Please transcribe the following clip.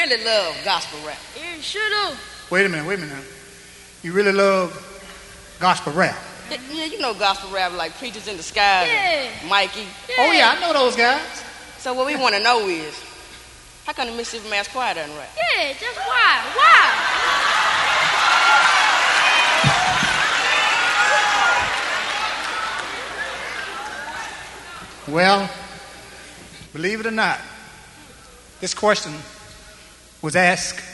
really love gospel rap. Yeah, sure do. Wait a minute. You really love gospel rap? Yeah, you know gospel rap like Preachers in the Sky, Yeah. Mikey. Yeah. Oh yeah, I know those guys. So what we want to know is, how come the Mississippi Mass Choir doesn't rap? Yeah, just why? Why? Well, believe it or not, this question was asked